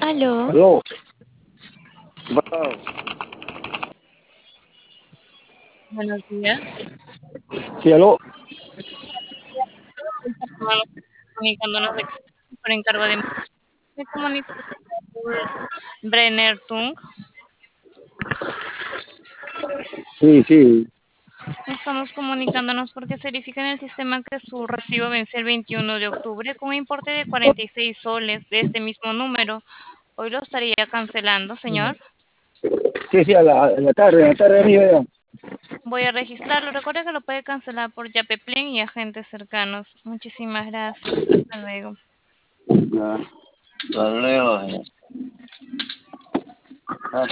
Aló, Aló. ¿Qué pasó? buenos días. Sí, aló. Estamos comunicándonos por encargo de comunicación Brenner Tung. Sí, sí. Estamos comunicándonos porque se verifica en el sistema que su recibo vence el 21 de octubre con un importe de 46 soles de este mismo número. Hoy lo estaría cancelando, señor. Sí, sí, a la tarde arriba ya. Voy a registrarlo. Recuerde que lo puede cancelar por Yapeplen y agentes cercanos. Muchísimas gracias. Hasta luego. Ya. Hasta luego.